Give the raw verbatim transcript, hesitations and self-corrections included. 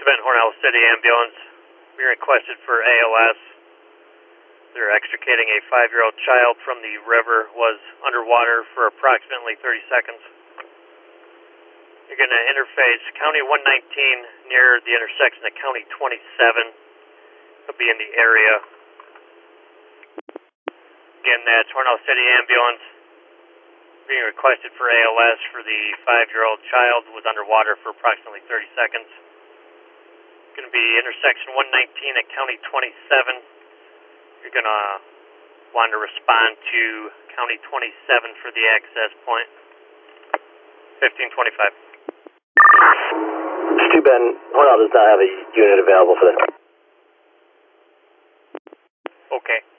Bend Hornell City Ambulance. We requested for A L S. They're extricating a five-year-old child from the river, was underwater for approximately thirty seconds. You're going to interface County one nineteen near the intersection of County twenty-seven. It'll be in the area. Again, that's Hornell City Ambulance. Being requested for A L S for the five-year-old child who was underwater for approximately thirty seconds. Going to be intersection one nineteen at County twenty-seven. You're going to want to respond to County twenty-seven for the access point. fifteen twenty-five. Stu Bend, Hornell does not have a unit available for this. Okay.